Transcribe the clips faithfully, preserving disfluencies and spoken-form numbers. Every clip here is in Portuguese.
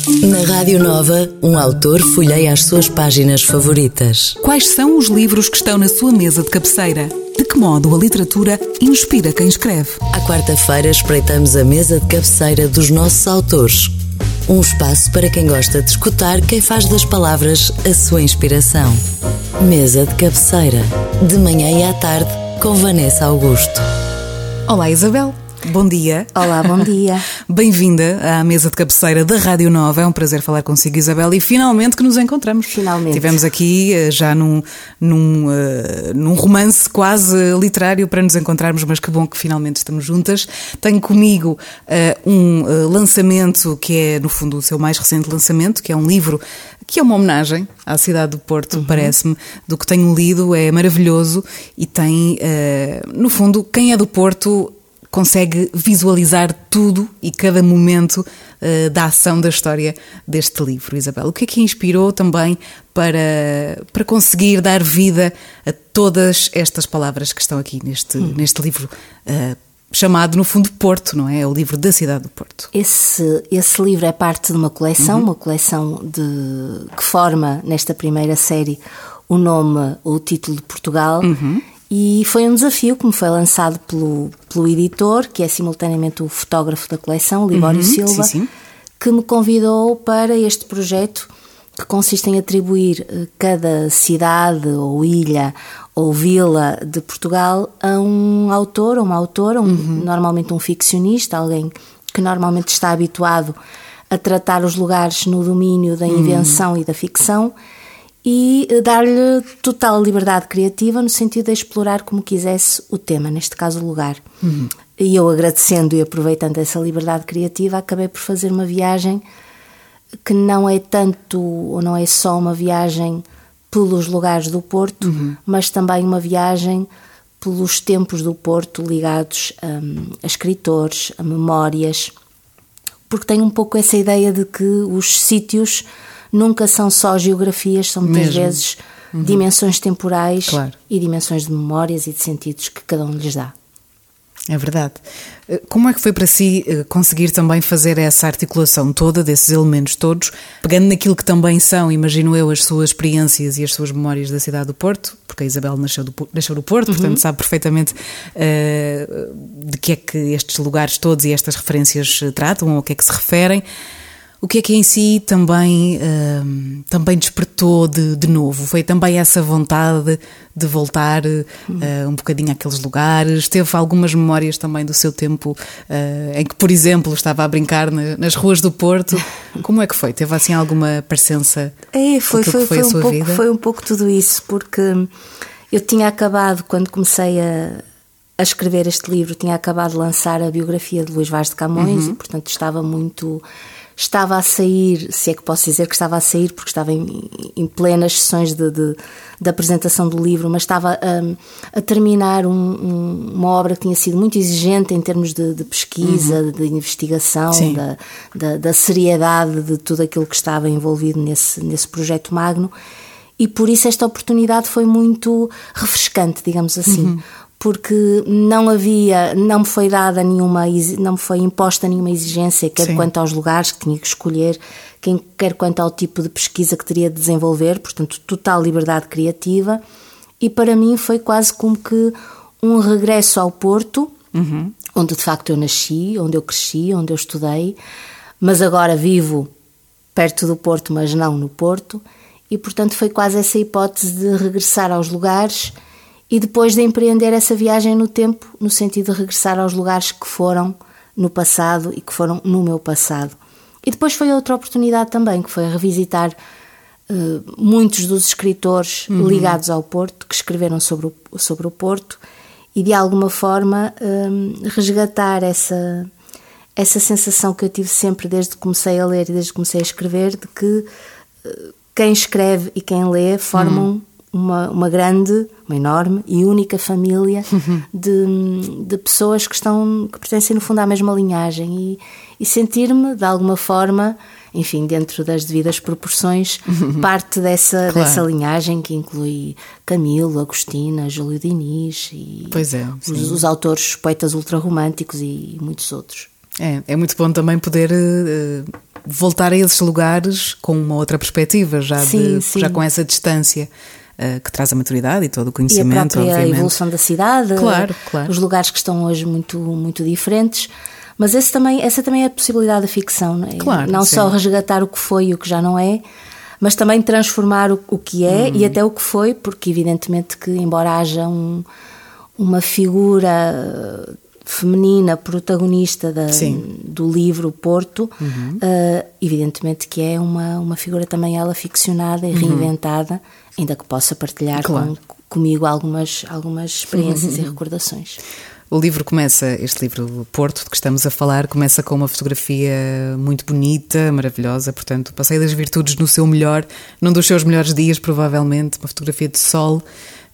Na Rádio Nova, um autor folheia as suas páginas favoritas. Quais são os livros que estão na sua mesa de cabeceira? De que modo a literatura inspira quem escreve? À quarta-feira espreitamos a mesa de cabeceira dos nossos autores. Um espaço para quem gosta de escutar quem faz das palavras a sua inspiração. Mesa de cabeceira, de manhã e à tarde, com Vanessa Augusto. Olá, Isabel. Bom dia. Olá, bom dia. Bem-vinda à mesa de cabeceira da Rádio Nova. É um prazer falar consigo, Isabel, e finalmente que nos encontramos. Finalmente. Tivemos aqui já num, num, uh, num romance quase literário para nos encontrarmos, mas que bom que finalmente estamos juntas. Tenho comigo uh, um uh, lançamento que é, no fundo, o seu mais recente lançamento, que é um livro que é uma homenagem à cidade do Porto, uhum. Parece-me, do que tenho lido, é maravilhoso e tem, uh, no fundo, quem é do Porto consegue visualizar tudo e cada momento uh, da ação da história deste livro. Isabel, o que é que inspirou também para, para conseguir dar vida a todas estas palavras que estão aqui neste, hum. neste livro uh, chamado, no fundo, Porto, não é? É o livro da cidade do Porto. Esse, esse livro é parte de uma coleção, uhum. uma coleção de, que forma, nesta primeira série, o nome ou o título de Portugal. Uhum. E foi um desafio que me foi lançado pelo, pelo editor, que é simultaneamente o fotógrafo da coleção, Libório uhum, Silva, sim, sim. que me convidou para este projeto que consiste em atribuir cada cidade ou ilha ou vila de Portugal a um autor ou uma autora, um, uhum. normalmente um ficcionista, alguém que normalmente está habituado a tratar os lugares no domínio da invenção uhum. e da ficção, e dar-lhe total liberdade criativa no sentido de explorar como quisesse o tema, neste caso o lugar. Uhum. E eu, agradecendo e aproveitando essa liberdade criativa, acabei por fazer uma viagem que não é tanto, ou não é só uma viagem pelos lugares do Porto, uhum. mas também uma viagem pelos tempos do Porto ligados a, a escritores, a memórias, porque tenho um pouco essa ideia de que os sítios nunca são só geografias, são muitas Mesmo. vezes uhum. dimensões temporais, claro. E dimensões de memórias e de sentidos que cada um lhes dá. É verdade. Como é que foi para si conseguir também fazer essa articulação toda, desses elementos todos, pegando naquilo que também são, imagino eu, as suas experiências e as suas memórias da cidade do Porto, porque a Isabel nasceu do, nasceu do Porto, uhum. portanto sabe perfeitamente uh, de que é que estes lugares todos e estas referências tratam, ou a que é que se referem. O que é que em si também, uh, também despertou de, de novo? Foi também essa vontade de voltar uh, um bocadinho àqueles lugares? Teve algumas memórias também do seu tempo uh, em que, por exemplo, estava a brincar na, nas ruas do Porto? Como é que foi? Teve assim alguma presença? É, foi, foi, que foi, foi, a um sua pouco, vida? foi um pouco tudo isso, porque eu tinha acabado, quando comecei a, a escrever este livro, tinha acabado de lançar a biografia de Luís Vaz de Camões uhum. e, portanto, estava muito... Estava a sair, se é que posso dizer que estava a sair, porque estava em, em plenas sessões de, de, de apresentação do livro, mas estava a, a terminar um, um, uma obra que tinha sido muito exigente em termos de, de pesquisa, uhum. de investigação, da, da, da seriedade de tudo aquilo que estava envolvido nesse, nesse projeto magno, e por isso esta oportunidade foi muito refrescante, digamos assim. Uhum. Porque não havia, não me foi dada nenhuma, não me foi imposta nenhuma exigência, quer Sim. quanto aos lugares que tinha que escolher, quer quanto ao tipo de pesquisa que teria de desenvolver, portanto, total liberdade criativa, e para mim foi quase como que um regresso ao Porto, uhum. onde de facto eu nasci, onde eu cresci, onde eu estudei, mas agora vivo perto do Porto, mas não no Porto, e portanto foi quase essa hipótese de regressar aos lugares. E depois de empreender essa viagem no tempo, no sentido de regressar aos lugares que foram no passado e que foram no meu passado. E depois foi outra oportunidade também, que foi revisitar uh, muitos dos escritores uhum. ligados ao Porto, que escreveram sobre o, sobre o Porto, e de alguma forma um, resgatar essa, essa sensação que eu tive sempre desde que comecei a ler e desde que comecei a escrever, de que uh, quem escreve e quem lê formam uhum. Uma, uma grande, uma enorme e única família de, de pessoas que estão, que pertencem no fundo à mesma linhagem, e, e sentir-me de alguma forma, enfim, dentro das devidas proporções, parte dessa, claro. dessa linhagem que inclui Camilo, Agostina, Júlio Diniz e pois é, os, os autores, poetas ultrarromânticos e muitos outros. É, é muito bom também poder uh, voltar a esses lugares com uma outra perspectiva, já, sim, de, sim. já com essa distância uh, que traz a maturidade e todo o conhecimento, e a própria obviamente. evolução da cidade, claro, claro. Os lugares que estão hoje muito, muito diferentes. Mas esse também, essa também é a possibilidade da ficção, não é? Claro, não sim. só resgatar o que foi e o que já não é, mas também transformar o, o que é uhum. e até o que foi, porque evidentemente que embora haja um, uma figura feminina protagonista da, do livro Porto, uhum. uh, evidentemente que é uma, uma figura também ela ficcionada e reinventada, uhum. ainda que possa partilhar claro. com, comigo algumas, algumas experiências uhum. e recordações. O livro começa, este livro Porto, de que estamos a falar, começa com uma fotografia muito bonita, maravilhosa, portanto, Passeio das Virtudes no seu melhor, num dos seus melhores dias, provavelmente, uma fotografia de sol,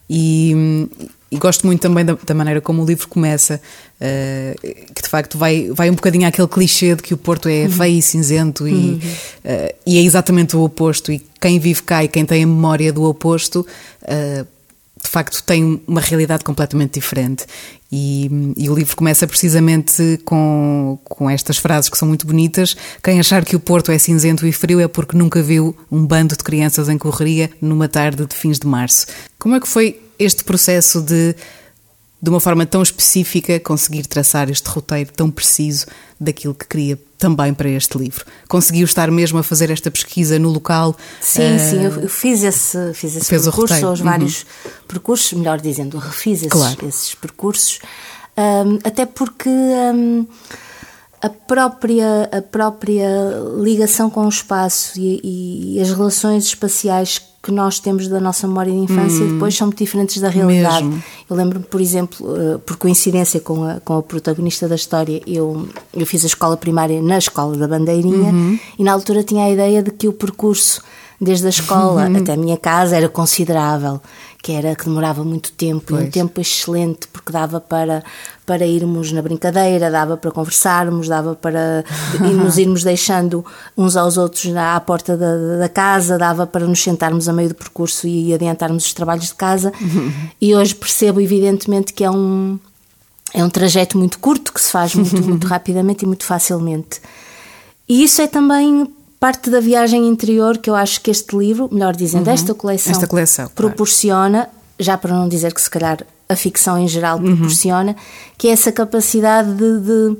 e, e gosto muito também da, da maneira como o livro começa, uh, que de facto vai, vai um bocadinho àquele clichê de que o Porto é feio e cinzento, e, uhum. uh, e é exatamente o oposto, e quem vive cá e quem tem a memória do oposto, uh, de facto tem uma realidade completamente diferente. E, e o livro começa precisamente com, com estas frases que são muito bonitas. Quem achar que o Porto é cinzento e frio é porque nunca viu um bando de crianças em correria numa tarde de fins de março. Como é que foi este processo de, de uma forma tão específica, conseguir traçar este roteiro tão preciso daquilo que queria também para este livro? Conseguiu estar mesmo a fazer esta pesquisa no local? Sim, uh, sim, eu fiz esse, fiz esse percurso, ou os vários uhum. percursos, melhor dizendo, refiz esses, claro. esses percursos, um, até porque um, a, própria, a própria ligação com o espaço e, e as relações espaciais que nós temos da nossa memória de infância hum, depois são muito diferentes da realidade. Mesmo. Eu lembro-me, por exemplo, por coincidência com a, com a protagonista da história, eu, eu fiz a escola primária na Escola da Bandeirinha uhum. e na altura tinha a ideia de que o percurso desde a escola uhum. até a minha casa era considerável, que era que demorava muito tempo, e um tempo excelente, porque dava para, para irmos na brincadeira, dava para conversarmos, dava para nos irmos deixando uns aos outros à porta da, da casa, dava para nos sentarmos a meio do percurso e adiantarmos os trabalhos de casa. Uhum. E hoje percebo evidentemente que é um, é um trajeto muito curto, que se faz muito, muito rapidamente e muito facilmente. E isso é também parte da viagem interior que eu acho que este livro, melhor dizendo, uhum. esta coleção, esta coleção proporciona, claro. Já para não dizer que se calhar a ficção em geral proporciona, uhum. que é essa capacidade de, de,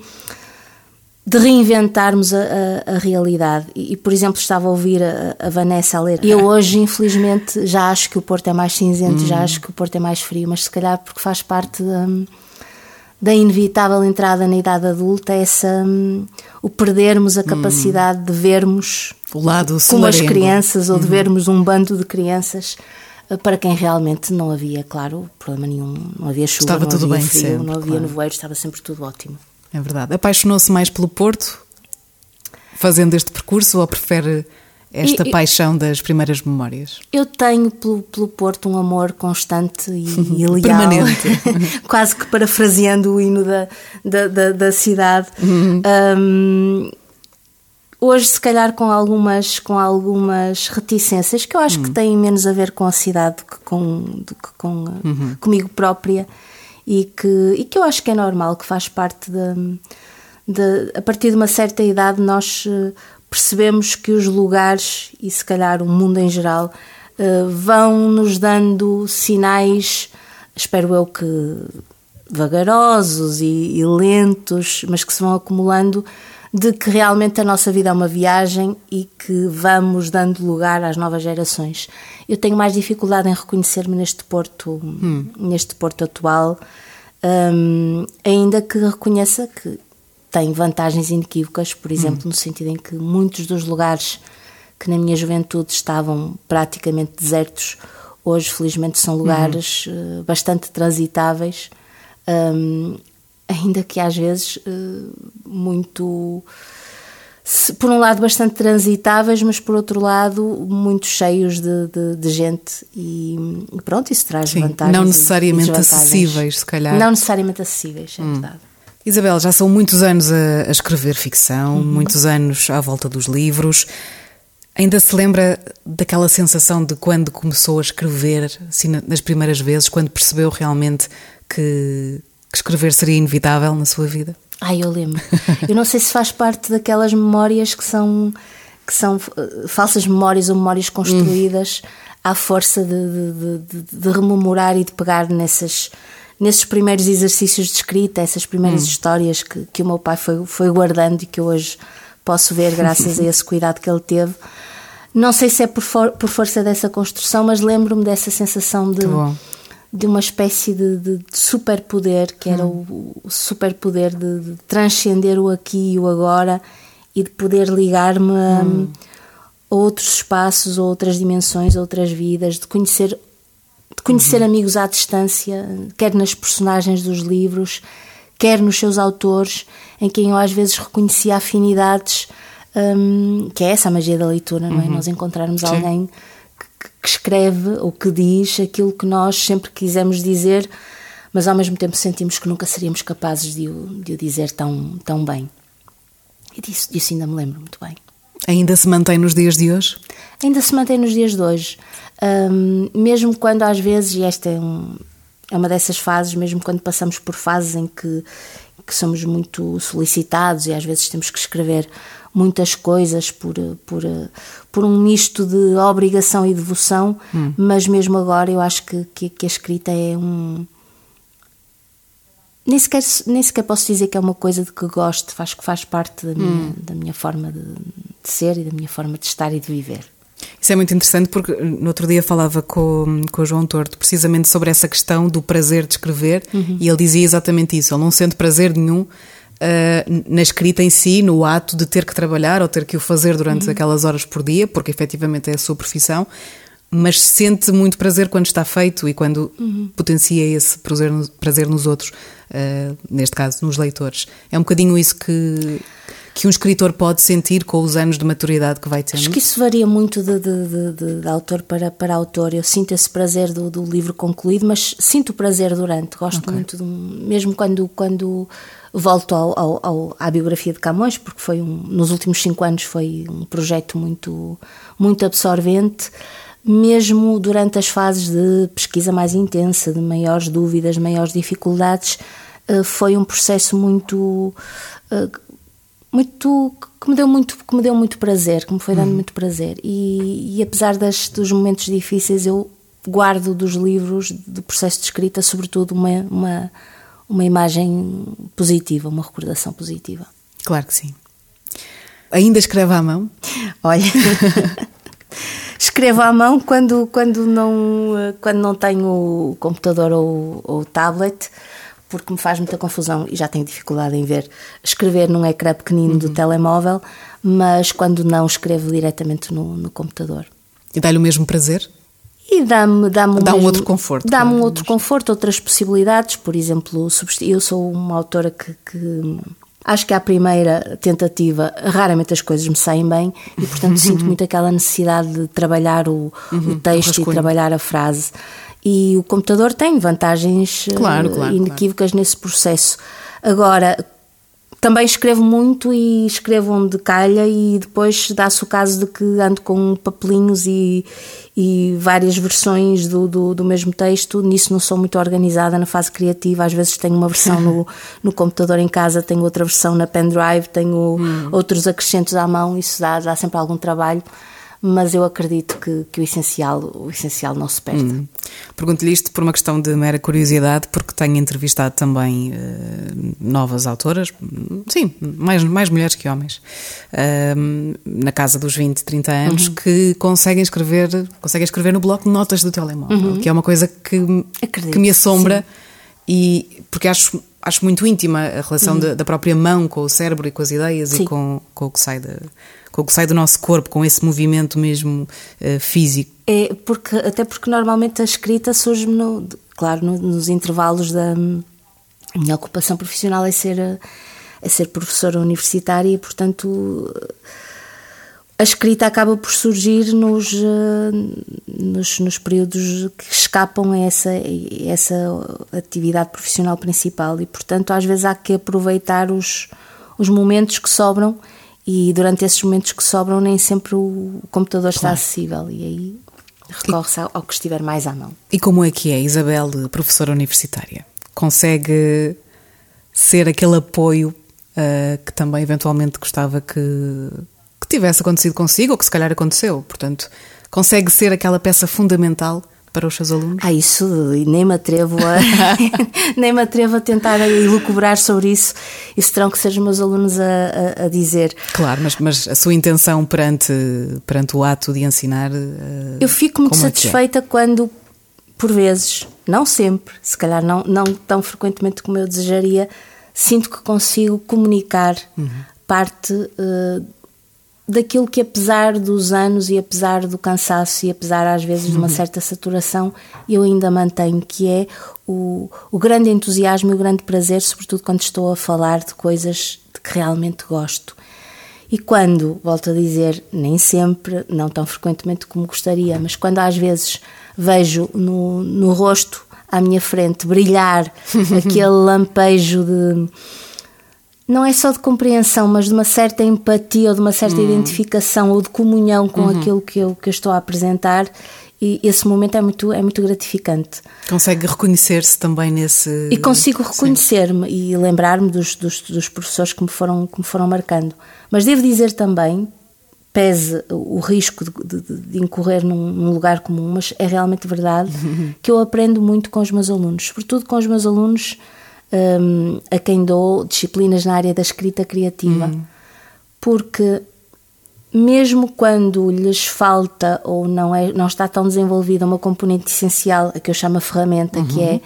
de reinventarmos a, a, a realidade. E, e, por exemplo, estava a ouvir a, a Vanessa a ler. E eu hoje, infelizmente, já acho que o Porto é mais cinzento, uhum. já acho que o Porto é mais frio, mas se calhar porque faz parte da, da inevitável entrada na idade adulta, essa... o perdermos a capacidade hum. de vermos o lado como as solarengo. crianças, ou uhum. de vermos um bando de crianças, para quem realmente não havia, claro, problema nenhum, não havia chuva, estava não tudo havia bem frio, sempre, não havia claro. nevoeiro, estava sempre tudo ótimo. É verdade. Apaixonou-se mais pelo Porto, fazendo este percurso, ou prefere esta e, paixão das primeiras memórias? Eu tenho pelo, pelo Porto um amor constante e, e leal. Permanente. Quase que parafraseando o hino da, da, da, da cidade. Uhum. Um, hoje, se calhar, com algumas, com algumas reticências, que eu acho uhum. que têm menos a ver com a cidade do que, com, do que com, uhum. comigo própria, e que, e que eu acho que é normal, que faz parte de, de... A partir de uma certa idade nós percebemos que os lugares, e se calhar o mundo em geral, vão nos dando sinais, espero eu que vagarosos e, e lentos, mas que se vão acumulando, de que realmente a nossa vida é uma viagem e que vamos dando lugar às novas gerações. Eu tenho mais dificuldade em reconhecer-me neste Porto, hum. neste Porto atual, um, ainda que reconheça que tem vantagens inequívocas, por exemplo, hum. no sentido em que muitos dos lugares que na minha juventude estavam praticamente desertos, hoje felizmente são lugares hum. uh, bastante transitáveis, um, ainda que às vezes uh, muito, se, por um lado bastante transitáveis, mas por outro lado muito cheios de, de, de gente, e, e pronto, isso traz Sim, vantagens. Não necessariamente e acessíveis, se calhar. Não necessariamente acessíveis, é hum. verdade. Isabel, já são muitos anos a, a escrever ficção, uhum. muitos anos à volta dos livros. Ainda se lembra daquela sensação de quando começou a escrever, assim, nas primeiras vezes, quando percebeu realmente que... que escrever seria inevitável na sua vida? Ai, eu lembro. Eu não sei se faz parte daquelas memórias que são, que são uh, falsas memórias ou memórias construídas hum. à força de, de, de, de rememorar e de pegar nessas, nesses primeiros exercícios de escrita, essas primeiras hum. histórias que, que o meu pai foi, foi guardando e que eu hoje posso ver graças a esse cuidado que ele teve. Não sei se é por, for, por força dessa construção, mas lembro-me dessa sensação de... de uma espécie de, de, de superpoder, que era hum. o, o superpoder de, de transcender o aqui e o agora e de poder ligar-me hum. a outros espaços, a outras dimensões, a outras vidas, de conhecer, de conhecer hum. amigos à distância, quer nas personagens dos livros, quer nos seus autores, em quem eu às vezes reconhecia afinidades, hum, que é essa a magia da leitura, não é? Uhum. Nós encontrarmos Sim. alguém que escreve ou que diz aquilo que nós sempre quisemos dizer, mas ao mesmo tempo sentimos que nunca seríamos capazes de o, de o dizer tão, tão bem. E disso, disso ainda me lembro muito bem. Ainda se mantém nos dias de hoje? Ainda se mantém nos dias de hoje. Um, mesmo quando às vezes, e esta é, um, é uma dessas fases, mesmo quando passamos por fases em que, que somos muito solicitados e às vezes temos que escrever muitas coisas por, por, por um misto de obrigação e devoção, hum. mas mesmo agora eu acho que, que, que a escrita é um... Nem sequer, nem sequer posso dizer que é uma coisa de que gosto, faz, que faz parte da minha, hum. da minha forma de, de ser e da minha forma de estar e de viver. Isso é muito interessante porque no outro dia falava com, com o João Torto precisamente sobre essa questão do prazer de escrever uhum. e ele dizia exatamente isso, ele não sente prazer nenhum Uh, na escrita em si, no ato de ter que trabalhar ou ter que o fazer durante uhum. aquelas horas por dia, porque efetivamente é a sua profissão, mas sente muito prazer quando está feito e quando uhum. potencia esse prazer, prazer nos outros, uh, neste caso nos leitores. É um bocadinho isso que, que um escritor pode sentir com os anos de maturidade que vai tendo. Acho que isso varia muito de, de, de, de, de autor para, para autor. Eu sinto esse prazer do, do livro concluído, mas sinto o prazer durante, gosto okay. muito, de, mesmo quando... quando volto ao, ao, ao, à biografia de Camões, porque foi um, nos últimos cinco anos foi um projeto muito, muito absorvente, mesmo durante as fases de pesquisa mais intensa, de maiores dúvidas, maiores dificuldades, foi um processo muito, muito que me deu muito, que me deu muito prazer, que me foi dando hum. muito prazer. E, e apesar das, dos momentos difíceis, eu guardo dos livros, do processo de escrita, sobretudo uma... uma uma imagem positiva, uma recordação positiva. Claro que sim. Ainda escreve à mão? Olha, escrevo à mão quando, quando, não, quando não tenho o computador ou o tablet, porque me faz muita confusão e já tenho dificuldade em ver escrever num ecrã pequenino uhum. do telemóvel, mas quando não, escrevo diretamente no, no computador. E dá-lhe o mesmo prazer? E dá-me, dá-me dá um mesmo, outro conforto. Dá-me claro, um outro mas... conforto, outras possibilidades. Por exemplo, eu sou uma autora que, que acho que à primeira tentativa raramente as coisas me saem bem e, portanto, sinto muito aquela necessidade de trabalhar o, uhum, o texto o e trabalhar a frase. E o computador tem vantagens claro, claro, inequívocas claro. nesse processo. Agora, também escrevo muito e escrevo onde calha e depois dá-se o caso de que ando com papelinhos e, e várias versões do, do, do mesmo texto. Nisso não sou muito organizada na fase criativa. Às vezes tenho uma versão no, no computador em casa, tenho outra versão na pendrive, tenho hum. outros acrescentos à mão. Isso dá, dá sempre algum trabalho. Mas eu acredito que, que o, essencial, o essencial não se perde. Hum. Pergunto-lhe isto por uma questão de mera curiosidade, porque tenho entrevistado também uh, novas autoras, sim, mais, mais mulheres que homens, uh, na casa dos vinte, trinta anos, uhum. que conseguem escrever, conseguem escrever no bloco de notas do telemóvel, uhum. que é uma coisa que, que me assombra, sim. e porque acho, acho muito íntima a relação uhum. da, da própria mão com o cérebro e com as ideias sim. e com, com o que sai da... com o que sai do nosso corpo, com esse movimento mesmo uh, físico. É, porque, até porque normalmente a escrita surge, no, claro, no, nos intervalos da a minha ocupação profissional é ser, é ser professora universitária e, portanto, a escrita acaba por surgir nos, nos, nos períodos que escapam a essa, a essa atividade profissional principal e, portanto, às vezes há que aproveitar os, os momentos que sobram. E durante esses momentos que sobram nem sempre o computador está claro. acessível e aí recorre-se ao que estiver mais à mão. E como é que é, Isabel, professora universitária? Consegue ser aquele apoio uh, que também eventualmente gostava que, que tivesse acontecido consigo, ou que se calhar aconteceu. Portanto, consegue ser aquela peça fundamental para os seus alunos? Ah, isso, nem me atrevo a nem me atrevo a tentar elucubrar sobre isso. Isso terão que ser os meus alunos a, a, a dizer. Claro, mas, mas a sua intenção perante, perante o ato de ensinar... Uh, eu fico muito é satisfeita é? quando, por vezes, não sempre, se calhar não, não tão frequentemente como eu desejaria, sinto que consigo comunicar uhum. parte... Uh, daquilo que, apesar dos anos e apesar do cansaço e apesar às vezes de uma certa saturação, eu ainda mantenho, que é o, o grande entusiasmo e o grande prazer, sobretudo quando estou a falar de coisas de que realmente gosto. E quando, volto a dizer, nem sempre, não tão frequentemente como gostaria, mas quando às vezes vejo no, no rosto à minha frente brilhar aquele lampejo de... não é só de compreensão, mas de uma certa empatia ou de uma certa hum. identificação ou de comunhão com uhum. aquilo que eu, que eu estou a apresentar, e esse momento é muito, é muito gratificante. Consegue reconhecer-se também nesse... E consigo reconhecer-me e lembrar-me dos, dos, dos professores que me, foram, que me foram marcando. Mas devo dizer também, pese o risco de, de, de incorrer num, num lugar comum, mas é realmente verdade, uhum. que eu aprendo muito com os meus alunos, sobretudo com os meus alunos... Um, a quem dou disciplinas na área da escrita criativa, uhum. porque mesmo quando lhes falta ou não, é, não está tão desenvolvida uma componente essencial, a que eu chamo a ferramenta, uhum. que é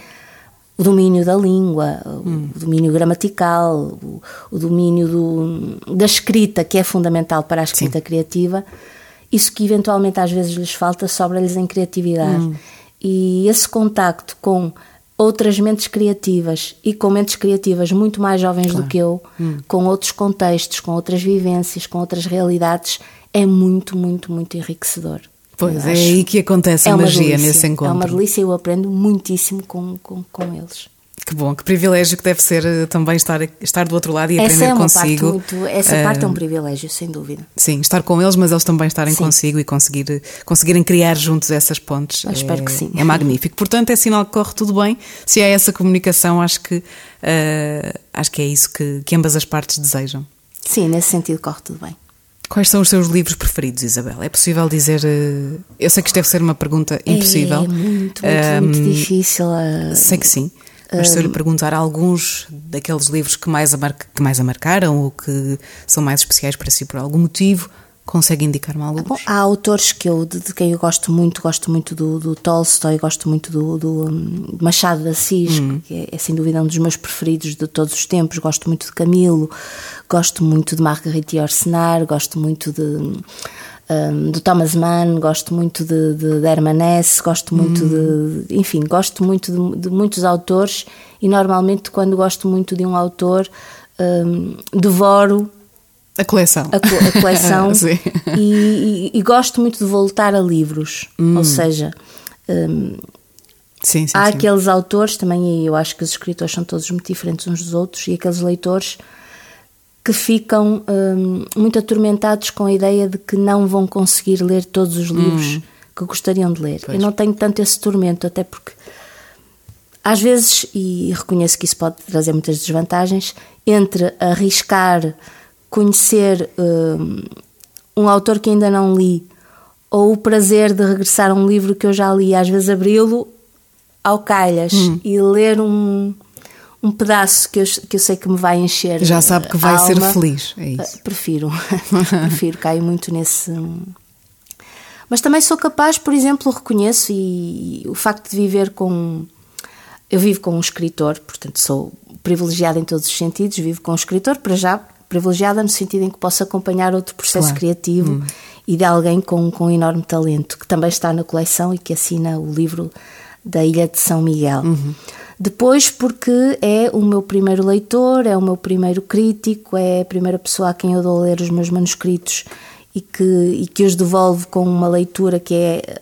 o domínio da língua, uhum. o domínio gramatical, o, o domínio do, da escrita, que é fundamental para a escrita Sim. criativa, isso que eventualmente às vezes lhes falta sobra-lhes em criatividade. Uhum. E esse contacto com outras mentes criativas e com mentes criativas muito mais jovens claro. do que eu, hum. com outros contextos, com outras vivências, com outras realidades, é muito, muito, muito enriquecedor. Pois, é aí que acontece a magia nesse encontro. É uma delícia e eu aprendo muitíssimo com, com, com eles. Que bom, que privilégio que deve ser também estar, estar do outro lado e essa aprender é uma consigo. Parte muito, essa uh, parte é um privilégio, sem dúvida. Sim, estar com eles, mas eles também estarem sim. consigo e conseguir, conseguirem criar juntos essas pontes. Eu é, espero que sim. É magnífico. Portanto, é sinal que corre tudo bem. Se há essa comunicação, acho que, uh, acho que é isso que, que ambas as partes desejam. Sim, nesse sentido corre tudo bem. Quais são os seus livros preferidos, Isabel? É possível dizer... Uh, eu sei que isto deve ser uma pergunta impossível. É muito, muito, um, muito difícil. Uh, sei que sim. Mas se eu lhe perguntar alguns daqueles livros que mais, a mar... que mais a marcaram ou que são mais especiais para si por algum motivo, consegue indicar-me alguns? Bom, há autores que eu, de, de quem eu gosto muito, gosto muito do, do Tolstói, gosto muito do, do um, Machado de Assis, hum. que é, é sem dúvida um dos meus preferidos de todos os tempos, gosto muito de Camilo, gosto muito de Marguerite Yourcenar, gosto muito de... Um, do Thomas Mann, gosto muito de, de, de Hermann Hesse, gosto muito hum. de... Enfim, gosto muito de, de muitos autores e normalmente quando gosto muito de um autor um, devoro a coleção, a, a coleção e, e, e gosto muito de voltar a livros, hum. ou seja... Um, sim, sim, há sim. aqueles autores, também eu acho que os escritores são todos muito diferentes uns dos outros, e aqueles leitores que ficam hum, muito atormentados com a ideia de que não vão conseguir ler todos os livros hum. que gostariam de ler. Pois. Eu não tenho tanto esse tormento, até porque às vezes, e reconheço que isso pode trazer muitas desvantagens, entre arriscar conhecer hum, um autor que ainda não li ou o prazer de regressar a um livro que eu já li, às vezes abri-lo ao calhas hum. e ler um... um pedaço que eu, que eu sei que me vai encher. Já sabe que vai a ser alma. Feliz, é isso. Prefiro, prefiro, caio muito nesse... Mas também sou capaz, por exemplo, reconheço, e, e o facto de viver com... Eu vivo com um escritor, portanto sou privilegiada em todos os sentidos, vivo com um escritor, para já privilegiada no sentido em que posso acompanhar outro processo claro. criativo hum. e de alguém com, com enorme talento, que também está na coleção e que assina o livro da Ilha de São Miguel. Uhum. Depois porque é o meu primeiro leitor, é o meu primeiro crítico, é a primeira pessoa a quem eu dou a ler os meus manuscritos e que, e que os devolvo com uma leitura que é,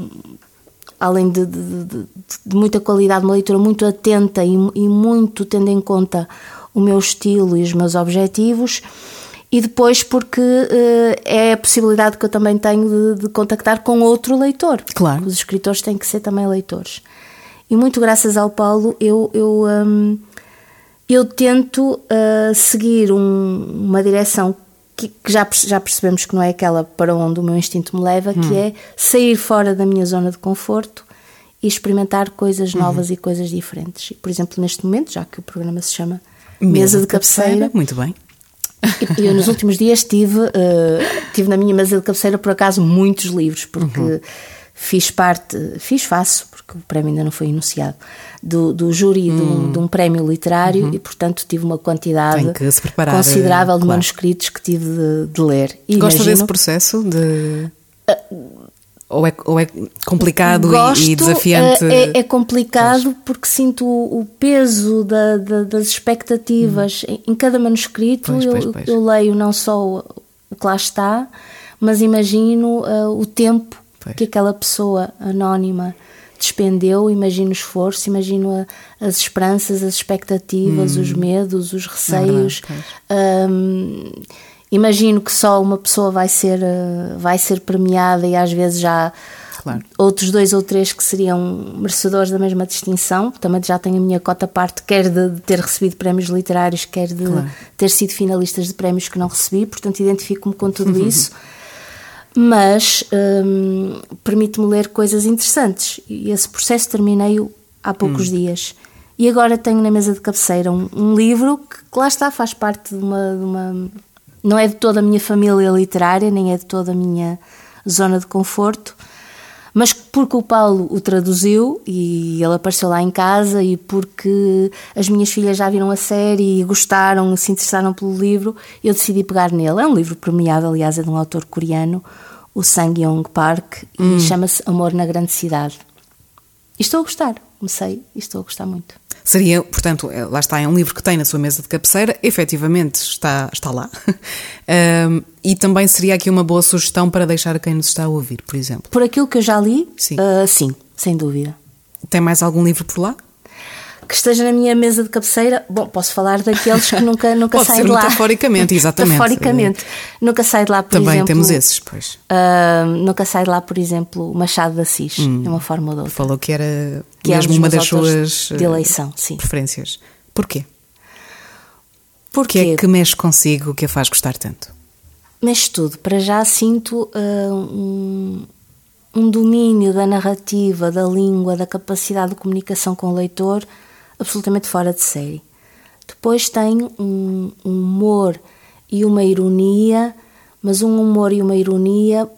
além de, de, de, de muita qualidade, uma leitura muito atenta e, e muito tendo em conta o meu estilo e os meus objetivos. E depois porque uh, é a possibilidade que eu também tenho de, de contactar com outro leitor. Claro. Os escritores têm que ser também leitores. E muito graças ao Paulo eu, eu, um, eu tento uh, seguir um, uma direção que, que já, já percebemos que não é aquela para onde o meu instinto me leva, hum. que é sair fora da minha zona de conforto e experimentar coisas novas uhum. e coisas diferentes. E, por exemplo, neste momento, já que o programa se chama Mesa, Mesa de, de cabeceira, cabeceira, muito bem. Eu nos últimos dias tive, uh, tive na minha mesa de cabeceira, por acaso, muitos livros, porque uhum. fiz parte, fiz, faço, porque o prémio ainda não foi enunciado, do, do júri hum. de, um, de um prémio literário uhum. e, portanto, tive uma quantidade considerável de claro. manuscritos que tive de, de ler. E Gosta imagino, desse processo de... Uh, Ou é, ou é complicado Gosto, e desafiante? É, é complicado pois. porque sinto o, o peso da, da, das expectativas hum. em, em cada manuscrito. Pois, pois, pois. Eu, eu leio não só o, o que lá está, mas imagino uh, o tempo pois. que aquela pessoa anónima despendeu, imagino o esforço, imagino a, as esperanças, as expectativas, hum. os medos, os receios. Não, Imagino que só uma pessoa vai ser, vai ser premiada e às vezes já claro. outros dois ou três que seriam merecedores da mesma distinção. Também já tenho a minha cota parte, quer de ter recebido prémios literários, quer de claro. ter sido finalistas de prémios que não recebi, portanto identifico-me com tudo isso. Mas hum, permite-me ler coisas interessantes e esse processo terminei-o há poucos hum. dias. E agora tenho na mesa de cabeceira um, um livro que, que lá está, faz parte de uma... De uma não é de toda a minha família literária, nem é de toda a minha zona de conforto, mas porque o Paulo o traduziu e ele apareceu lá em casa e porque as minhas filhas já viram a série e gostaram, se interessaram pelo livro, eu decidi pegar nele. É um livro premiado, aliás, é de um autor coreano, o Sang Yong Park, hum. e chama-se Amor na Grande Cidade. E estou a gostar, comecei e estou a gostar muito. Seria, portanto, lá está, é um livro que tem na sua mesa de cabeceira, efetivamente está, está lá. um, e também seria aqui uma boa sugestão para deixar a quem nos está a ouvir, por exemplo. Por aquilo que eu já li, sim, uh, sim sem dúvida. Tem mais algum livro por lá? Que esteja na minha mesa de cabeceira, bom, posso falar daqueles que nunca, nunca saem de lá. Pode ser metaforicamente, exatamente. Metaforicamente. Nunca sai de lá, por Também exemplo... Também temos esses, pois. Uh, nunca sai de lá, por exemplo, Machado de Assis, hum, de uma forma ou de outra. Falou que era que mesmo é um uma das suas de eleição, sim. preferências. Porquê? Porquê? O que é que mexe consigo que a faz gostar tanto? Mexe tudo. Para já sinto uh, um, um domínio da narrativa, da língua, da capacidade de comunicação com o leitor absolutamente fora de série. Depois tem um, um humor e uma ironia, mas um humor e uma ironia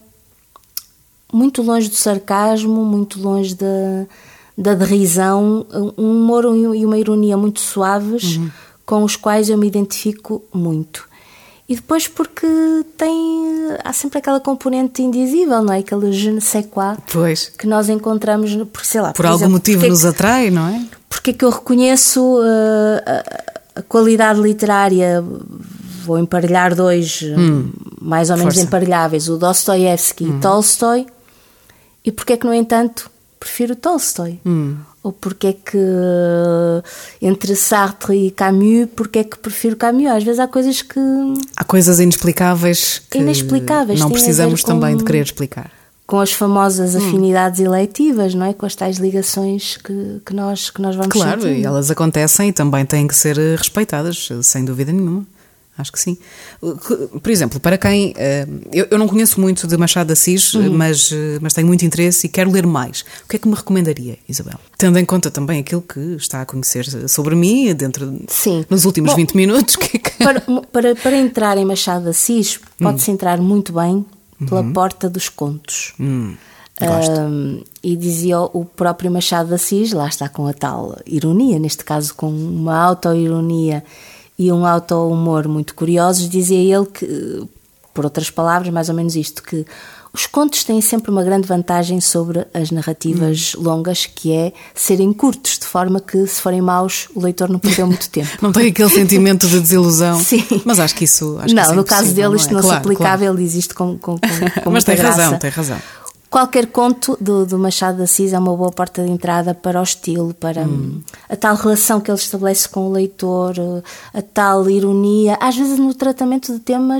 muito longe do sarcasmo, muito longe da, da derisão, um humor e uma ironia muito suaves, uhum. com os quais eu me identifico muito. E depois porque tem, há sempre aquela componente indizível, não é? Aquele je ne sais quoi pois. que nós encontramos, por, sei lá, por, por algum exemplo, motivo nos que, atrai, não é? Porque é que eu reconheço uh, a, a qualidade literária, vou emparelhar dois hum, mais ou menos força. emparelháveis, o Dostoiévski uhum. e Tolstói, e porque é que, no entanto, prefiro Tolstói? Hum. Ou porque é que entre Sartre e Camus, porque é que prefiro Camus? Às vezes há coisas que... Há coisas inexplicáveis que inexplicáveis, não precisamos com, também de querer explicar. Com as famosas afinidades hum. eleitivas, não é? Com as tais ligações que, que, nós, que nós vamos Claro, sentindo. E elas acontecem e também têm que ser respeitadas, sem dúvida nenhuma. Acho que sim. Por exemplo, para quem... Eu, eu não conheço muito de Machado de Assis, uhum. mas, mas tenho muito interesse e quero ler mais. O que é que me recomendaria, Isabel? Tendo em conta também aquilo que está a conhecer sobre mim dentro sim. nos últimos Bom, vinte minutos. Que... Para, para, para entrar em Machado de Assis, pode-se hum. entrar muito bem pela uhum. porta dos contos. Hum. Gosto. Um, e dizia o próprio Machado de Assis, lá está com a tal ironia, neste caso com uma auto-ironia e um auto-humor muito curiosos, dizia ele que, por outras palavras, mais ou menos isto, que os contos têm sempre uma grande vantagem sobre as narrativas hum. longas, que é serem curtos, de forma que, se forem maus, o leitor não perdeu muito tempo. Não tem aquele sentimento de desilusão. Sim. Mas acho que isso... Acho não, que isso é no caso dele isto não, não é? se claro, aplicava, claro. ele diz isto com, com, com, com Mas tem graça. razão, tem razão. Qualquer conto do, do Machado de Assis é uma boa porta de entrada para o estilo, para hum. a tal relação que ele estabelece com o leitor, a tal ironia, às vezes no tratamento de temas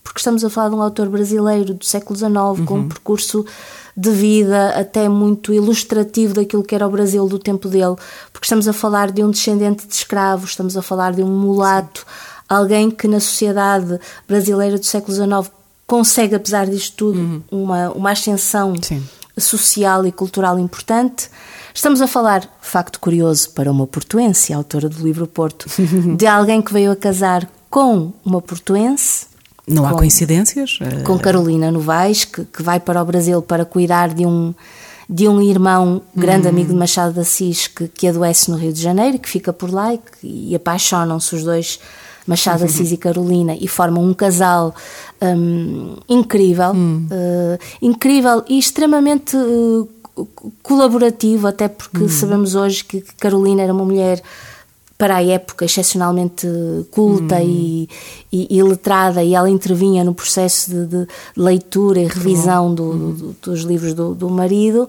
porque estamos a falar de um autor brasileiro do século dezenove, uhum. com um percurso de vida até muito ilustrativo daquilo que era o Brasil do tempo dele, porque estamos a falar de um descendente de escravos, estamos a falar de um mulato, sim. alguém que na sociedade brasileira do século dezenove consegue, apesar disto tudo, uhum. uma, uma ascensão sim. social e cultural importante. Estamos a falar, facto curioso para uma portuense, autora do livro Porto, de alguém que veio a casar com uma portuense. Não há com, coincidências? Com Carolina Novaes, que, que vai para o Brasil para cuidar de um, de um irmão, grande hum. amigo de Machado de Assis, que, que adoece no Rio de Janeiro, que fica por lá e, que, e apaixonam-se os dois, Machado de Assis e Carolina, e formam um casal um, incrível, hum. uh, incrível e extremamente uh, colaborativo, até porque hum. sabemos hoje que Carolina era uma mulher, para a época, excepcionalmente culta hum. e, e, e letrada, e ela intervinha no processo de, de leitura e revisão do, hum. do, dos livros do, do marido,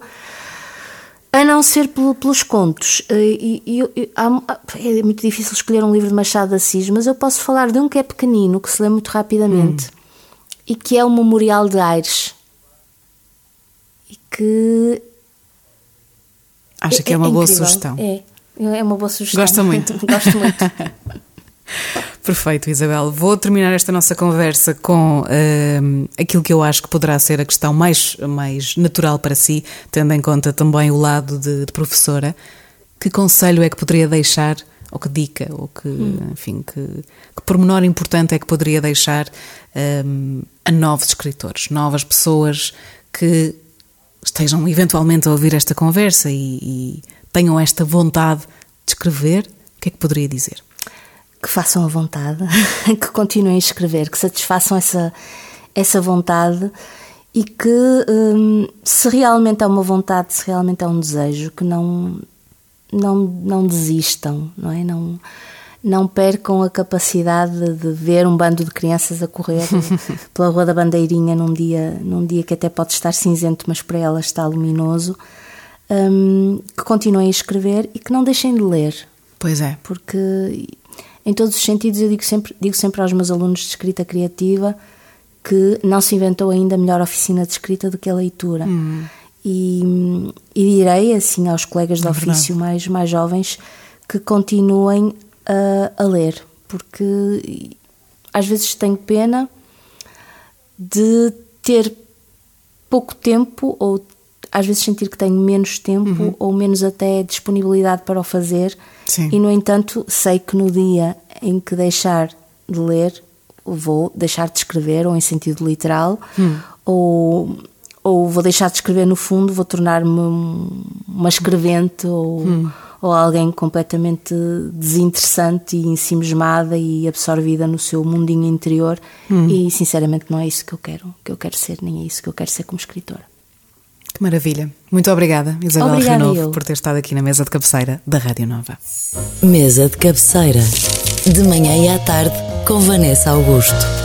a não ser pelo, pelos contos. E, e, e, há, é muito difícil escolher um livro de Machado de Assis, mas eu posso falar de um que é pequenino, que se lê muito rapidamente, hum. e que é o Memorial de Aires. E que... Acho que é, é uma boa incrível. Sugestão. É. É uma boa sugestão. Gosta muito. Gosto muito. Perfeito, Isabel. Vou terminar esta nossa conversa com uh, aquilo que eu acho que poderá ser a questão mais, mais natural para si, tendo em conta também o lado de, de professora. Que conselho é que poderia deixar, ou que dica, ou que, hum. enfim, que, que pormenor importante é que poderia deixar um, a novos escritores, novas pessoas que estejam eventualmente a ouvir esta conversa e, e tenham esta vontade de escrever? O que é que poderia dizer? Que façam a vontade, que continuem a escrever, que satisfaçam essa, essa vontade e que hum, se realmente é uma vontade, se realmente é um desejo, que não, não, não desistam, não é? Não, não percam a capacidade de ver um bando de crianças a correr pela Rua da Bandeirinha num dia, num dia que até pode estar cinzento, mas para elas está luminoso. Um, que continuem a escrever e que não deixem de ler. Pois é. Porque em todos os sentidos eu digo sempre, digo sempre aos meus alunos de escrita criativa que não se inventou ainda melhor oficina de escrita do que a leitura. Hum. E, e direi assim aos colegas de é ofício mais, mais jovens que continuem a, a ler, porque às vezes tenho pena de ter pouco tempo ou às vezes sentir que tenho menos tempo uhum. ou menos até disponibilidade para o fazer. Sim. E no entanto sei que no dia em que deixar de ler vou deixar de escrever, ou em sentido literal, hum. ou, ou vou deixar de escrever no fundo, vou tornar-me uma escrevente ou, hum. ou alguém completamente desinteressante e ensimismada e absorvida no seu mundinho interior hum. e sinceramente não é isso que eu quero, que eu quero ser, nem é isso que eu quero ser como escritora. Que maravilha. Muito obrigada, Isabel Renovo, por ter estado aqui na mesa de cabeceira da Rádio Nova. Mesa de cabeceira, de manhã e à tarde, com Vanessa Augusto.